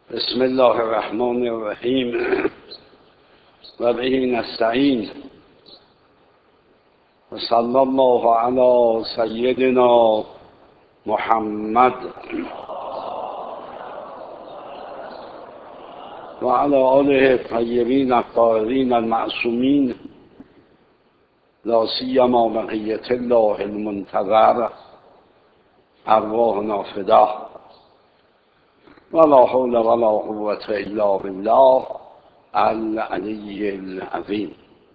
بسم الله الرحمن الرحیم و به نستعین و صلی الله علی سیدنا محمد و علی آله الطیبین الطاهرین المعصومین لا سیما بقیة الله المنتظر ارواحنا فداه ولا حول ولا قوة الا بالله العلی العظیم.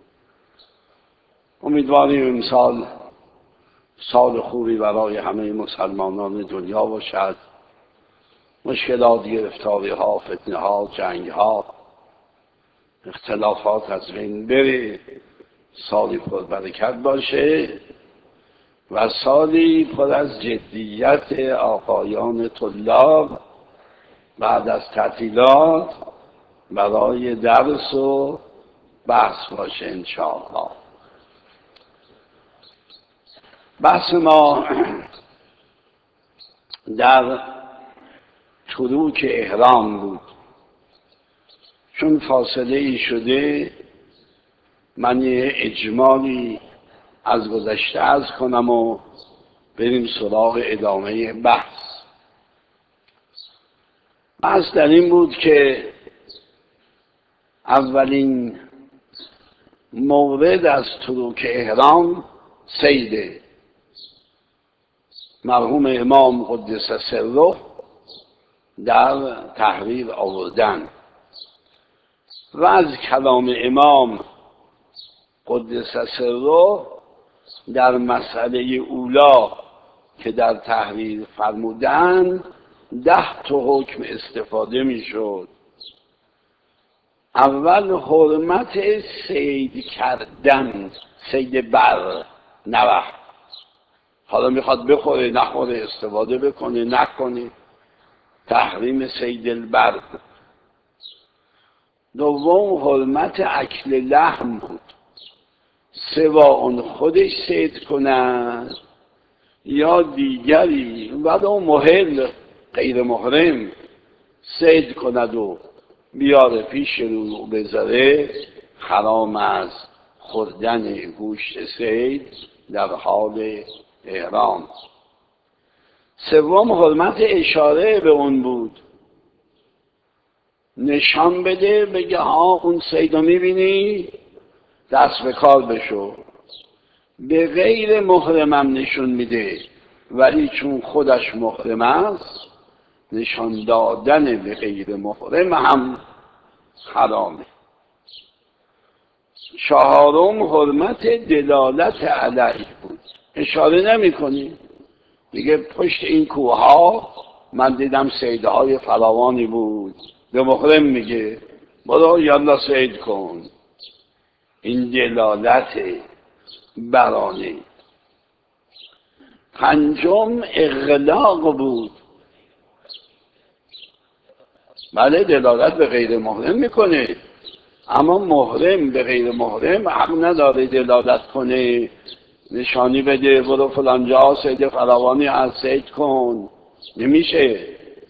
امیدواریم امسال سال خوبی برای همه مسلمانان دنیا باشد. مشکلات، گرفتاری ها، فتنه ها، جنگ ها، اختلافات از بین بره، سالی پر برکت باشه و سالی پر از جدیت آقایان طلاب بعد از تعطیلات برای درس و بحث باشه انشاءالله. بحث ما در تروک احرام بود. چون فاصله ای شده من یه اجمالی از گذشته عرض کنم و بریم سراغ ادامه بحث. بحث در این بود که اولین مورد از تروک احرام صید مرحوم امام قدس سره در تحریر آوردن و از کلام امام قدس سره در مسئله اولا که در تحریر فرمودن 10 تا حکم استفاده می شد. اول حرمت صید کردن، صید بر نوح، حالا میخواد بخوره نخوره، استفاده بکنه نکنه، تحریم صید البر. دوم حرمت اکل لحم بود، سواء خودش صید کنند یا دیگری ولو محل غیر محرم صید کند و بیاره پیش رو بذاره، حرام است خوردن گوشت صید در حال احرام. سوم حرمت اشاره به اون بود، نشان بده، بگه ها اون صید رو میبینی دست به کار بشو. به غیر محرمم نشون میده، ولی چون خودش محرم است نشان دادن به غیر محرم هم حرامه. چهارم حرمت دلالت علیه بود، اشاره نمی کنی، میگه پشت این کوه ها من دیدم صیدهای فراوانی بود، به محرم میگه برو یالا صید کن. این دلالت برانه. پنجم اغلاق بود، بله دلالت به غیر محرم میکنه، اما محرم به غیر محرم حق نداره دلالت کنه، نشانی بده برو فلانجا صید فراوانی هست صید کن، نمیشه.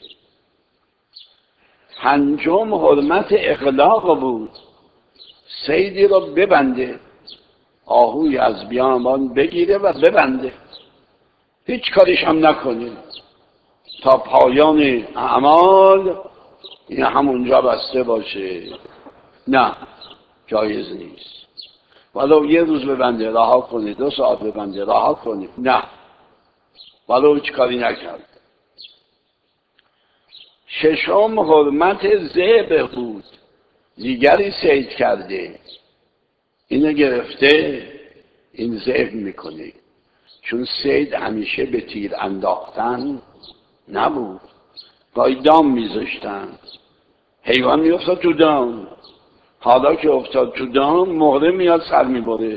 پنجم حرمت اغلاق بود، صیدی رو ببنده، آهوی از بیابان بگیره و ببنده، هیچ کاریش هم نکنه تا پایان اعمال این همونجا بسته باشه. نه، جایز نیست. ولو یه روز ببنده رها کنه، 2 ساعت ببنده رها کنه، نه، ولو هیچ کاری نکرد. ششم حرمت ذبح بود، دیگری صید کرده اینو گرفته این ذبح میکنه، چون صید همیشه به تیر انداختن نبود، گاهی دام میذاشتن، حیوان میافتاد تو دام، حالا که افتاد تو دام محرم میاد سر میبره،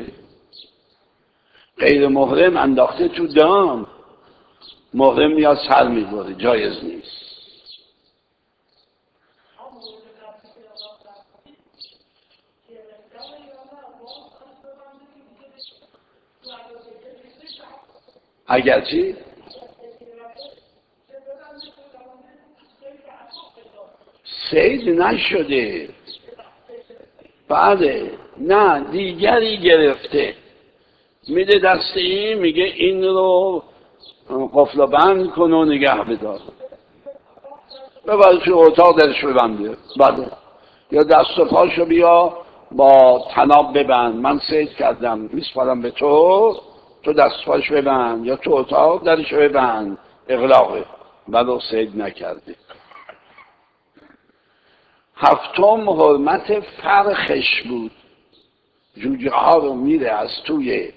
غیر محرم انداخته تو دام، محرم میاد سر میبره، جایز نیست. اگر چی؟ صید نشده. بله، نه دیگری گرفته، میده دست این، میگه این رو قفل بند کن و نگه بدار، ببر تو اتاق درش ببنده. بله، یا دست و پاشو بیا با طناب ببند، من صید کردم میسپارم به تو، تو دست پاش ببند یا تو اتاق درش ببند، اغلاقه. بله، صید نکرده. هفتم حرمت فرخش بود. جوجه ها رو میره از توی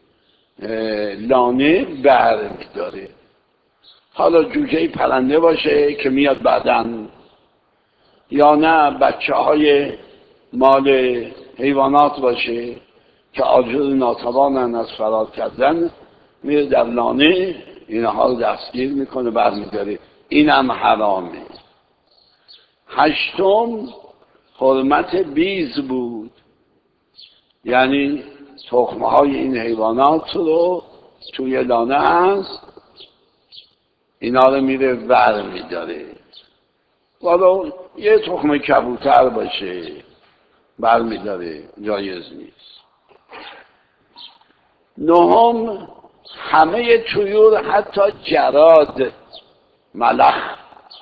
لانه بر میداره. حالا جوجه پرنده باشه که میاد بعدن، یا نه بچه های مال حیوانات باشه که عاجز ناتوانن از فرار کردن، میره در لانه اینها رو دستگیر میکنه برمیداره. اینم حرامه. هشتم حرمت بیز بود، یعنی تخمه های این حیوانات رو توی لانه هست، اینا رو میره ور میداره. والا یه تخم کبوتر باشه بر میداره، جایز نیست. نهم همه طیور، حتی جراد، ملخ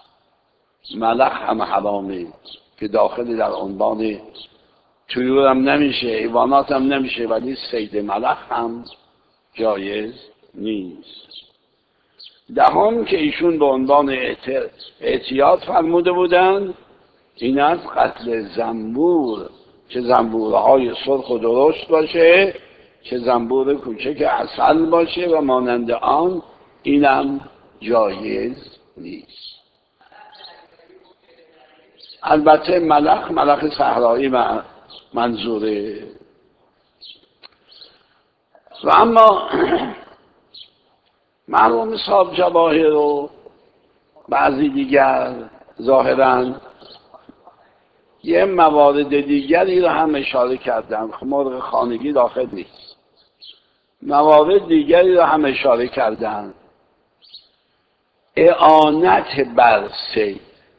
هم حرامه که داخل در عنوان طیور هم نمیشه، حیوانات هم نمیشه، ولی صید ملخ هم جایز نیست. دهم که ایشون به عنوان احتیاط فرموده بودند، این از قتل زنبور، چه زنبورهای سرخ و درشت باشه، چه زنبور کوچک عسل باشه و مانند آن، اینم جایز نیست. البته ملخ صحرایی منظوره. و اما مرحوم صاحب جواهر و بعضی دیگر ظاهراً یه موارد دیگری رو هم اشاره کردن، مرغ خانگی داخل نیست، موارد دیگری رو هم اشاره کردن. اعانت بر صید،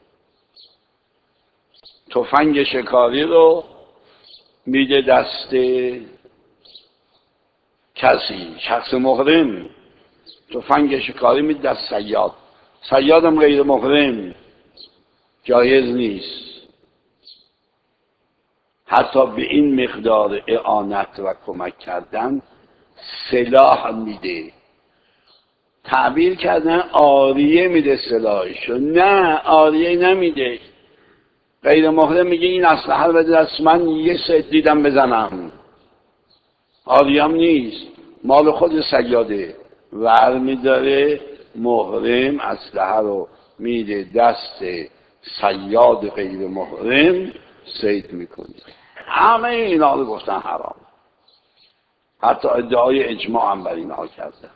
تفنگ شکاری رو میده دست کسی، شخص محرم، تفنگ شکاری میده دست صیاد، صیادم غیر محرم، جایز نیست. حتی به این مقدار اعانت و کمک کردن سلاح میده. تعبیر کردن آریه میده سلاحشو، نه آریه نمیده. غیر محرم میگه این اسلحه رو بده دست من، یه صید دیدم بزنم، آریه هم نیست، مال خود صیاده، ور میداره. محرم اسلحه رو میده دست صیاد غیر محرم، صید میکنه. همه اینا رو گفتن حرام، حتی ادعای اجماع هم بر اینها کردن.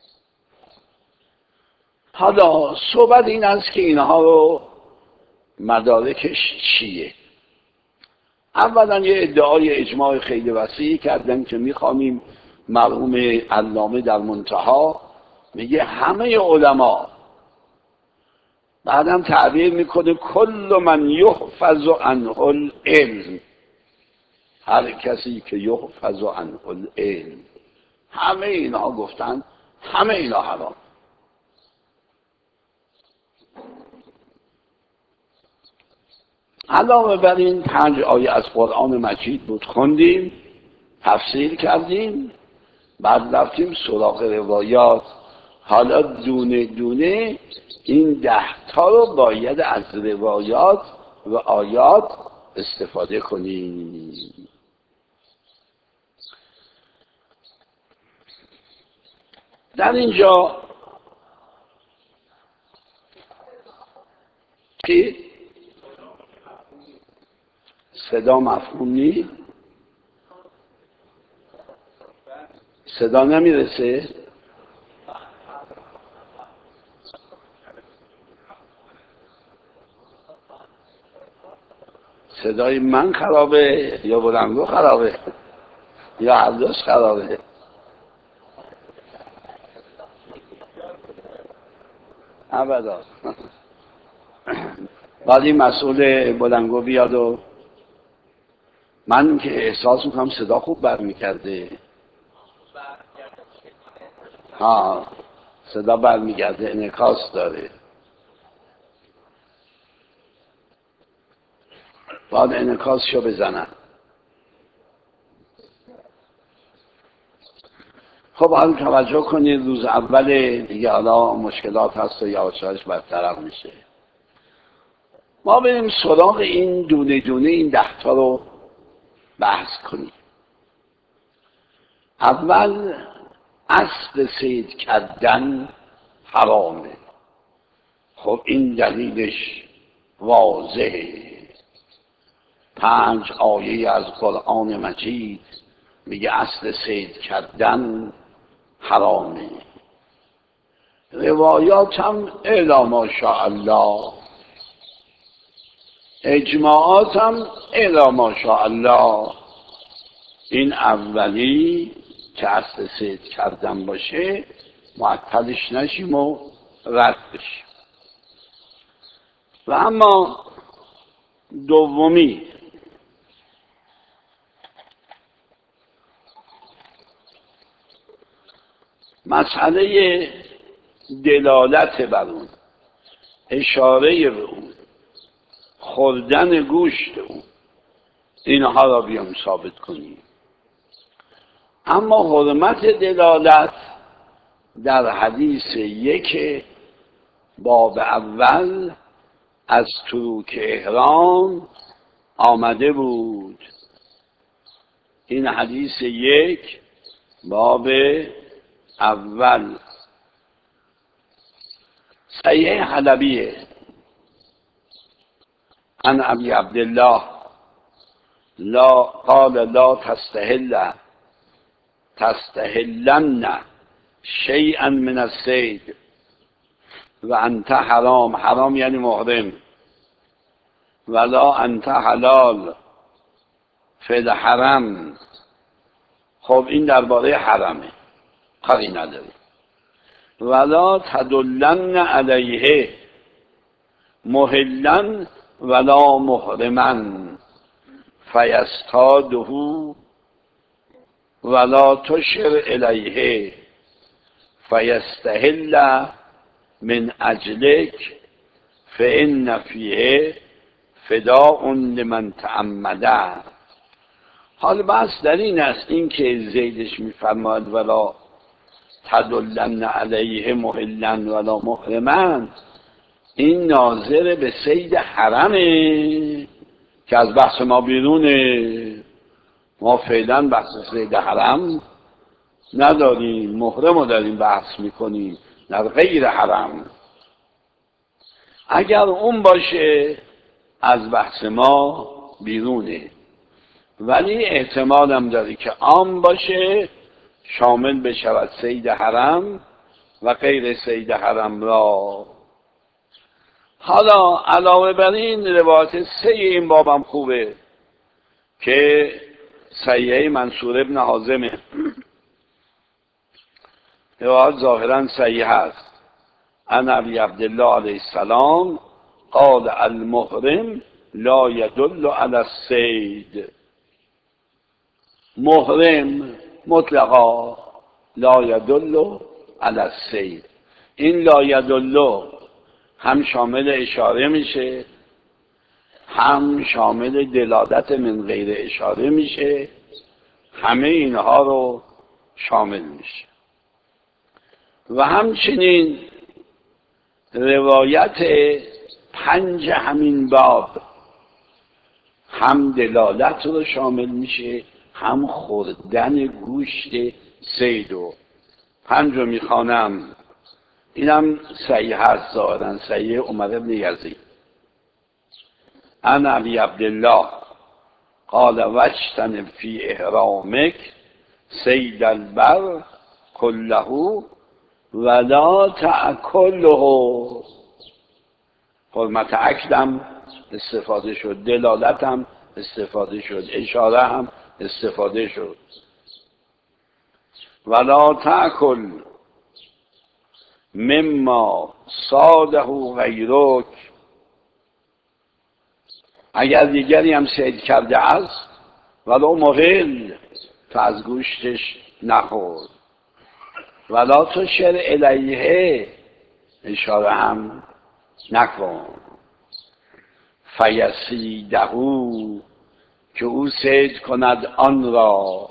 حالا صحبت این است که اینها رو مدارکش چیه. اولا یه ادعای اجماع خیلی وسیعی کردن که میخوامیم مرحوم علامه در منتها میگه همه علما، بعدم تعبیر میکنه کل من یحفظ عنه العلم، هر کسی که یحفظ عنه العلم، همه اینا گفتن همه اینا حرام. علاوه بر این 5 آیه از قرآن مجید بود، خوندیم، تفسیر کردیم، بعد رفتیم سراغ روایات. حالا دونه دونه این 10 تا رو باید از روایات و آیات استفاده کنیم. در اینجا که صدا مفهوم نیست، صدا نمیرسه، صدای من خرابه یا بلندگو خرابه یا هر دوش خرابه؟ ابدا. بعد این مسئول بلنگو بیاد و من که احساس میکنم صدا خوب برمیگرده. ها، صدا برمیگرده، انعکاس داره. بعد انعکاسشو بزنم. خب حالا توجه کنید، روز اول دیگه حالا مشکلات هست و یواشاش برطرف میشه. ما بریم سراغ این دونه دونه این 10 تا رو بحث کنیم. اول اسب صید کردن حرامه. خب این دلیلش واضحه. 5 آیه از قرآن مجید میگه اسب صید کردن حرامه. روایات هم الا ماشاءالله، اجماعات هم الا ماشاءالله. این اولی که اسب صید کردن باشه معطلش نشیم و رد بشیم. و اما دومی مسئله دلالت بر اون، اشاره به اون، خوردن گوشت اون، اینها را بیام ثابت کنیم. اما حرمت دلالت در حدیث 1 باب اول از تروک احرام آمده بود. این حدیث 1 باب اول صحیح حلبیه. عن ابی عبدالله لا قال لا تستحلن شیئا من الصید و انت حرام. حرام یعنی محرم. ولا انت حلال فی الحرم. خب این درباره حرمه، کاری نداره. ولا تدلن علیه محلا ولا محرما فیستاده ولا تشر الیه فیستحل من اجلک فان فیه فداء لمن تعمده. حال بحث در این است، این که زیدش میفرماید ولا تدلن علیه محلا ولا محرما، این ناظر به صید حرمه که از بحث ما بیرونه. ما فعلا بحث صید حرم نداریم، محرم رو داریم بحث میکنیم در غیر حرم. اگر اون باشه از بحث ما بیرونه، ولی احتمالم داره که عام باشه، شامل بشود صید حرم و غیر صید حرم را. حالا علاوه بر این روایت 3 این بابم خوبه که صحیح منصور ابن حازمه. روایت ظاهرا صحیح است. عن ابی عبدالله علیه السلام قال المحرم لا يدل على الصید. محرم مطلقا لا يدل على الصید. این لا يدل هم شامل اشاره میشه، هم شامل دلالت من غیر اشاره میشه، همه اینها رو شامل میشه. و همچنین روایت 5 همین باب هم دلالت رو شامل میشه، هم خوردن گوشت صید. و 5 رو میخوانم، اینم صحیح هست ظاهرا، صحیح عمر بن یزید. عن ابی عبدالله قال واجتنب فی احرامک صید البر کله ولا تأکله. حرمت اکلم استفاده شد، دلالتم استفاده شد، اشاره هم استفاده شد. ولا تأکل مما صاده غیرک. اگر دیگری هم صید کرده است ولو مقل تو از گوشتش نخور، ولا تشر الیه اشاره هم نکن، فیصیدهو که او صید کند آن را.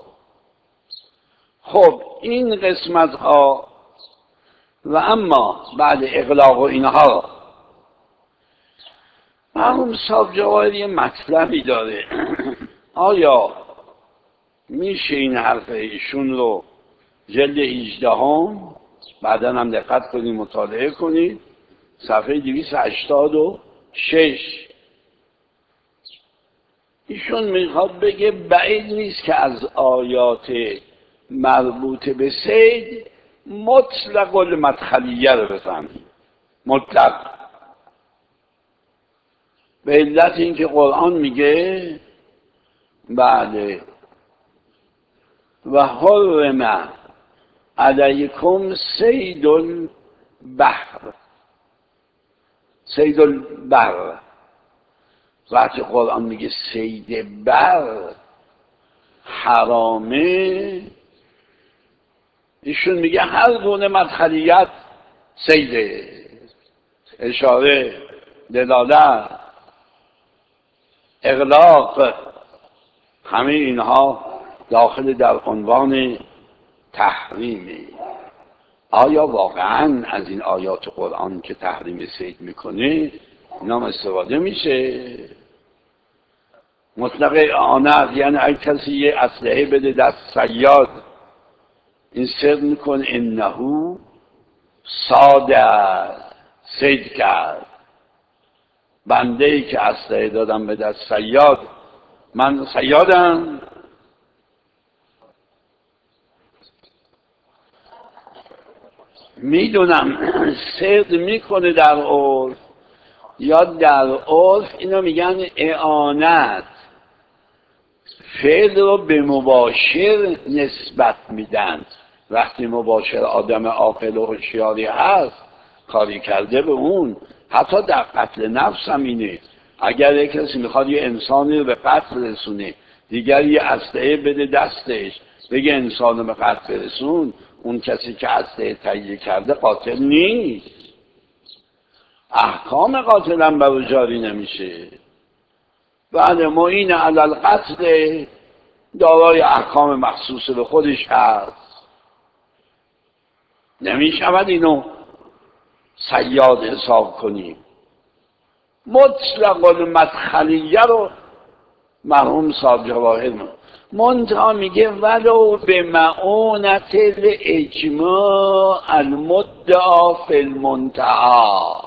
خب این قسمت ها و اما بعد اغلاق و اینها مرحوم صاحب جواهری یه مطلبی داره. آیا میشه این حرف ایشون رو جلد 18 بعدا هم دقت کنید مطالعه کنید صفحه 286 ایشون میخواد بگه بعید نیست که از آیات مربوط به صید مطلق المدخلیه رو بفهمیم. مطلق به علت اینکه قرآن میگه بله و حرم علیکم صید البحر، صید البر. وقتی قرآن میگه صید بر حرامه، ایشون میگه هر گونه مدخلیت صیده، اشاره، دلالت، اغلاق، همه اینها داخل در عنوان تحریمه. آیا واقعا از این آیات قرآن که تحریم صید میکنه نام استفاده میشه؟ مطلق اعانت یعنی اگه کسی یه اسلحه بده دست صیاد این صدق میکن انهو صاد صید کرد. بنده ای که اسلحه دادم به دست صیاد من صیادم؟ میدونم صدق میکنه در عرف یا در عرف اینو میگن اعانت، فعل رو به مباشر نسبت میدن. وقتی مباشر آدم عاقل و هوشیاری هست کاری کرده به اون، حتی در قتل نفس هم اینه. اگر یک کسی میخواد یه انسانی رو به قتل رسونه دیگر یه اسلحه بده دستش بگه انسان رو به قتل برسون، اون کسی که اسلحه تهیه کرده قاتل نیست، احکام قاتل هم بر او جاری نمیشه. بله معین علی القتل دارای احکام مخصوص به خودش هست، نمیشود اینو صیاد حساب کنیم. مطلق المدخلیه رو مرحوم صاحب جواهر منتها میگه ولو به معونت الاجماع المدعا فی المنتهی،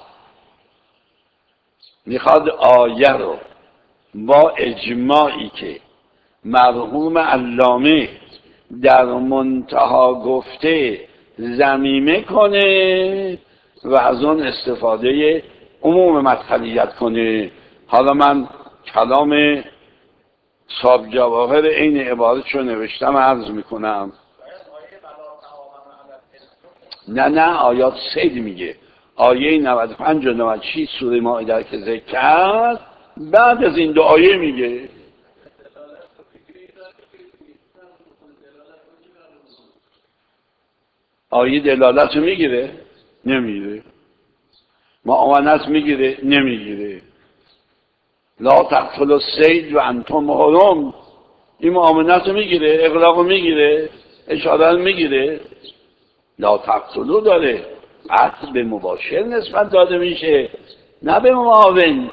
میخواد آیه رو با اجماعی که مرحوم علامه در منتها گفته ضمیمه کنه و از اون استفاده عموم مدخلیت کنه. حالا من کلام صاحب جواهر این عبارت رو نوشتم عرض میکنم. نه آیات صید میگه، آیه 95 و 96 سوره مائده که ذکر کرد بعد از این دو آیه میگه. آیه دلالت رو میگیره؟ نمیگیره. معاونت میگیره؟ نمیگیره. لا تقتلوا الصید و انتم حرم، این معاونت رو میگیره؟ اغلاق رو میگیره؟ اشاره رو میگیره؟ لا تقتلوا داره، قتل به مباشر نسبت داده میشه نه به معاون.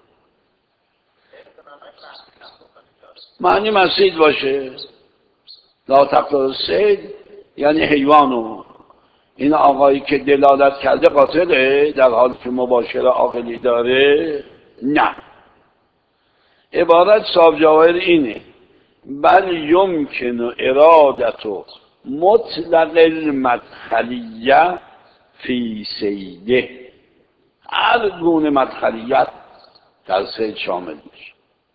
معنی مسید باشه لا تقتلوا الصید یعنی حیوانو، این آقایی که دلالت کرده قاتله در حالی که مباشر عاقلی داره؟ نه. عبارت صاحب جواهر اینه بل یمکن ارادت مطلق المدخلیه فی صیده، هر گونه مدخلیت در صید شامل میشه.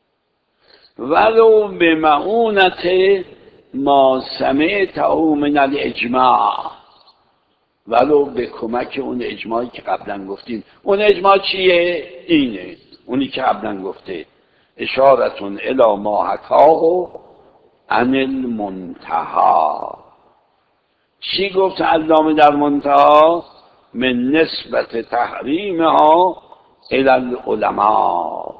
ولو به معونت ما سمعته من الاجماع، ولو به کمک اون اجماعی که قبلا گفتیم. اون اجماع چیه؟ اینه، اونی که قبلا گفته اشارتون الی ما حکاه عن المنتها. چی گفت علامه در منتها؟ من نسبت تحریمها الی العلماء،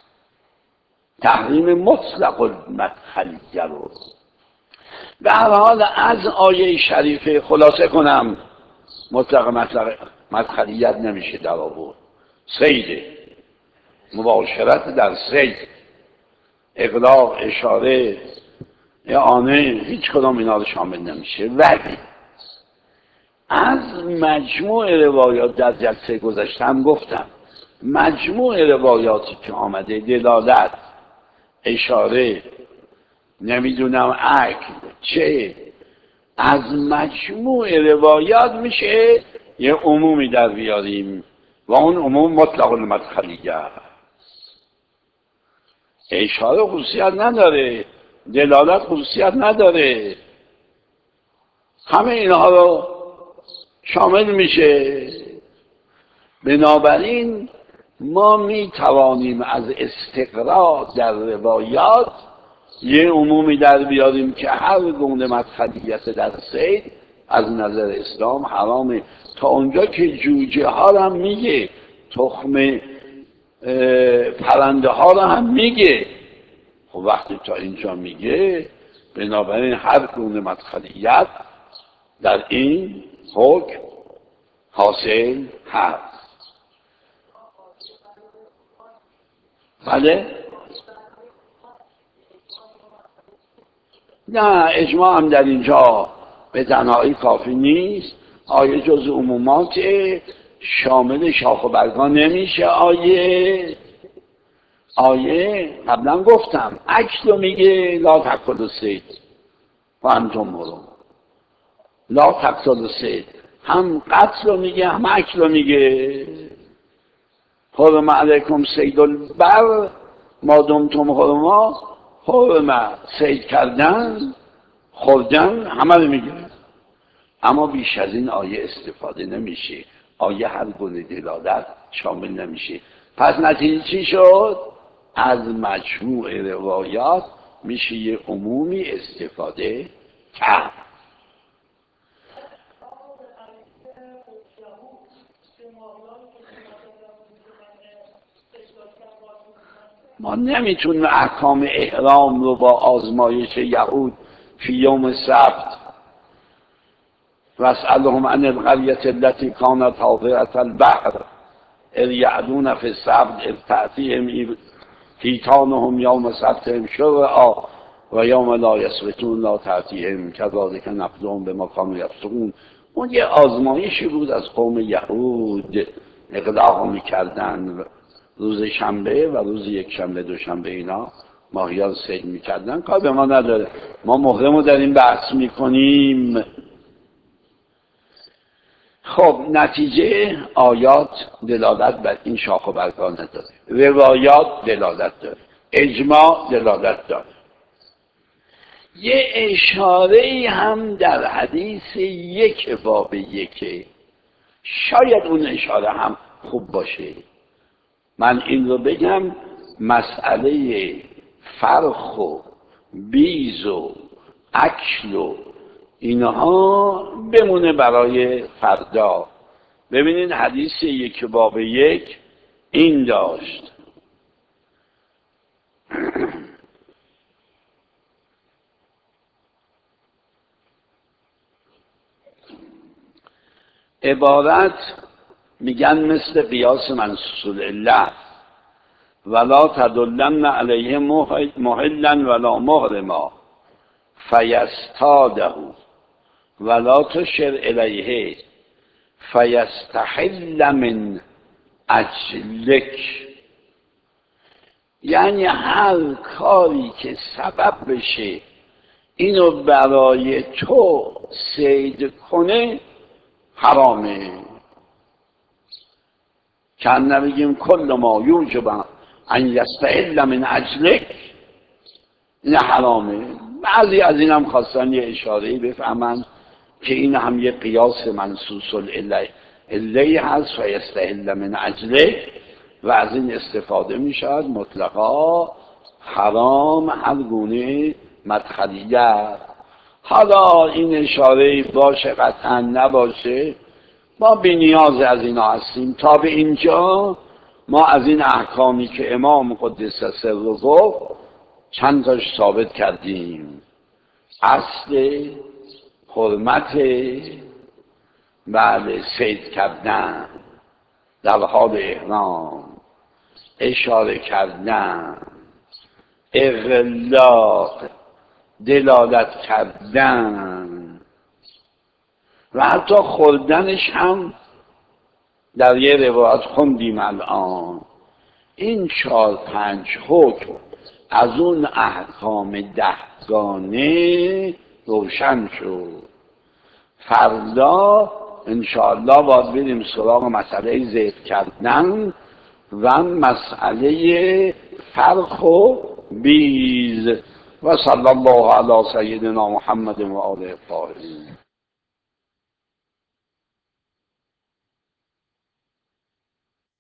تحریم مطلق المدخلیه رو. به هر حال از آیه شریفه خلاصه کنم، مطلق مدخلیت نمیشه در آورد. صید، مباشرت در صید، اغلاق، اشاره، اعانه، هیچ کدام اینا رو شامل نمیشه. ولی از مجموع روایات در جلسه گذشته هم گفتم، مجموع روایاتی که آمده، دلالت، اشاره، نمیدونم عقل چه، از مجموع روایات میشه یه عمومی در بیاریم و اون عموم مطلق المدخلیه. اشاره خصوصیت نداره، دلالت خصوصیت نداره، همه اینها رو شامل میشه. بنابراین ما می توانیم از استقراء در روایات یه عمومی در بیاریم که هر گونه مدخلیت در صید از نظر اسلام حرامه، تا اونجا که جوجه ها رو هم میگه، تخم پرنده ها رو هم میگه. خب وقتی تا اینجا میگه، بنابراین هر گونه مدخلیت در این حکم حاصل هست. بله؟ نه، اجماع هم در اینجا به تنهایی کافی نیست. آیه جز عمومات، شامل شاخ و برگان نمیشه. آیه قبلا گفتم اکل رو میگه لا تأکلوا الصید و انتم حرم، لا تقتلوا الصید هم قتل رو میگه هم اکل رو میگه. حرم علیکم صید البر ما دمتم حرما، حرم صید کردن، خوردن، همه رو میگه. اما بیش از این آیه استفاده نمیشه، آیه هر گونه دلالت شامل نمیشه. پس نتیجه چی شد؟ از مجموع روایات میشه یه عمومی استفاده کرد. ما نمیتونیم احکام احرام رو با آزمایش یهود فی یوم سبت واسألهم عن القرية التي كانت حاضرة البحر اذ يعدون في السبت اذ تأتيهم حیتانهم یوم سبتهم شرعا و یوم لا یسبتون لا تأتیهم کذالک نبلوهم بما کانوا یفسقون. اون یه آزمایشی بود از قوم یهود، اغلاق میکردن روز شنبه و روز یک شنبه دو شنبه اینا ماهیان صید میکردن. کار به ما نداره، ما محرم رو در این بحث میکنیم. خب نتیجه آیات دلالت بر این شاخ و برگان نداره، روایات دلالت داره، اجماع دلالت داره. یه اشاره هم در حدیث یک باب یکه، شاید اون اشاره هم خوب باشه. من این رو بگم، مسئله فرخ و بیز و اکل و اینها بمونه برای فردا. ببینید حدیث یک باب یک این داشت: عبارت میگن مثل قیاس منصوص العله، ولا تدلن علیه محلا ولا محرما فیستاده ولا تشر الیه فیستحل من اجلک. یعنی هر کاری که سبب بشه اینو برای تو صید کنه حرامه. چند نبگیم کل ما یوجب ان یستحل من اجلک، این حرامه. بعضی از این هم خواستن یه اشارهی بفهمن که این هم یه قیاس منصوص العله هست و یستحل من اجلک، و از این استفاده می شود مطلقا حرام هر گونه مدخلیت. حالا این اشاره باشه قطعا نباشه، ما بی نیاز از اینا هستیم. تا به اینجا ما از این احکامی که امام قدس سره گفت چند تاش ثابت کردیم. اصل حرمت بعد صید کردن در حال احرام، اشاره کردن، اغلاق، دلالت کردن و حتی خوردنش هم در یه روایت خوندیم الان. این 4-5 حکم از اون احکام 10گانه روشن شد. فردا انشاءالله باید بریم سراغ مسئله ذبح کردن و مسئله فرخ و بیز. و صلی الله علی سیدنا محمد و آله الطاهرین.